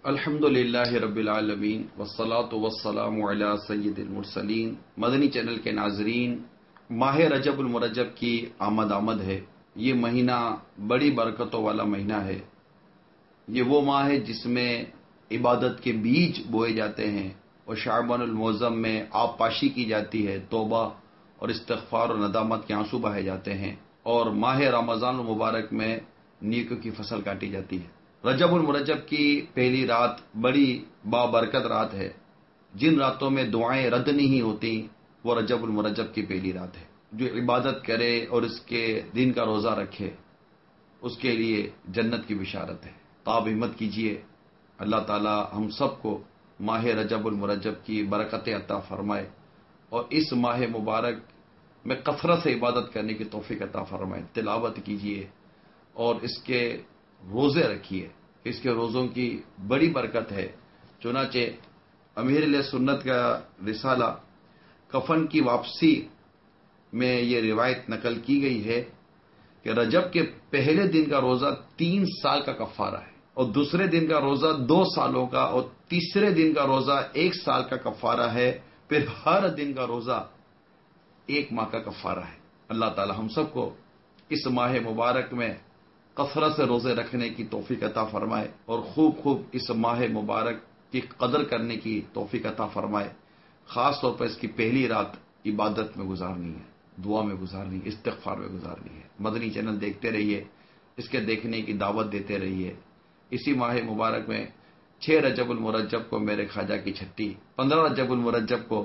الحمدللہ رب العالمین والصلاة والسلام علی سید المرسلین۔ مدنی چینل کے ناظرین، ماہ رجب المرجب کی آمد ہے۔ یہ مہینہ بڑی برکتوں والا مہینہ ہے۔ یہ وہ ماہ ہے جس میں عبادت کے بیج بوئے جاتے ہیں اور شعبان المعظم میں آب پاشی کی جاتی ہے، توبہ اور استغفار اور ندامت کے آنسو بہائے جاتے ہیں، اور ماہ رمضان المبارک میں نیکیوں کی فصل کاٹی جاتی ہے۔ رجب المرجب کی پہلی رات بڑی بابرکت رات ہے۔ جن راتوں میں دعائیں رد نہیں ہوتی وہ رجب المرجب کی پہلی رات ہے۔ جو عبادت کرے اور اس کے دن کا روزہ رکھے اس کے لیے جنت کی بشارت ہے۔ تو آپ ہمت کیجئے، اللہ تعالی ہم سب کو ماہ رجب المرجب کی برکتیں عطا فرمائے اور اس ماہ مبارک میں کثرت سے عبادت کرنے کی توفیق عطا فرمائے۔ تلاوت کیجئے اور اس کے روزے رکھیے، اس کے روزوں کی بڑی برکت ہے۔ چنانچہ امیر علیہ سنت کا رسالہ کفن کی واپسی میں یہ روایت نقل کی گئی ہے کہ رجب کے پہلے دن کا روزہ 3 سال کا کفارہ ہے، اور دوسرے دن کا روزہ 2 سالوں کا، اور تیسرے دن کا روزہ 1 سال کا کفارہ ہے، پھر ہر دن کا روزہ 1 ماہ کا کفارہ ہے۔ اللہ تعالی ہم سب کو اس ماہ مبارک میں کثرت سے روزے رکھنے کی توفیق عطا فرمائے اور خوب اس ماہ مبارک کی قدر کرنے کی توفیق عطا فرمائے۔ خاص طور پر اس کی پہلی رات عبادت میں گزارنی ہے، دعا میں گزارنی ہے، استغفار میں گزارنی ہے۔ مدنی چینل دیکھتے رہیے، اس کے دیکھنے کی دعوت دیتے رہیے۔ اسی ماہ مبارک میں 6 رجب المرجب کو میرے خواجہ کی چھٹی، 15 رجب المرجب کو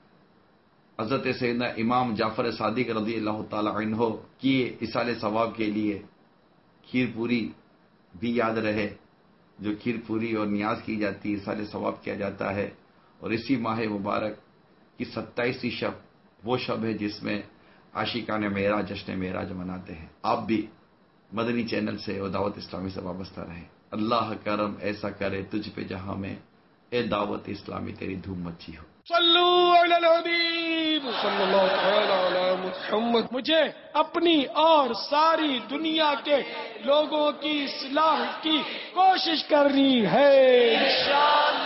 حضرت سیدنا امام جعفر صادق رضی اللہ تعالی عنہ کی ایصال ثواب کے لیے کھیر پوری بھی یاد رہے، جو کھیر پوری اور نیاز کی جاتی ہے، ایصال ثواب کیا جاتا ہے۔ اور اسی ماہ مبارک کی 27ویں شب وہ شب ہے جس میں عاشقان معراج جشن معراج مناتے ہیں۔ آپ بھی مدنی چینل سے اور دعوت اسلامی سے وابستہ رہیں۔ اللہ کرم ایسا کرے تجھ پہ جہاں میں، اے دعوت اسلامی تیری دھوم مچی ہو۔ صلو علی الحبیب صلی اللہ تعالی علی محمد۔ مجھے اپنی اور ساری دنیا کے لوگوں کی اصلاح کی کوشش کرنی ہے۔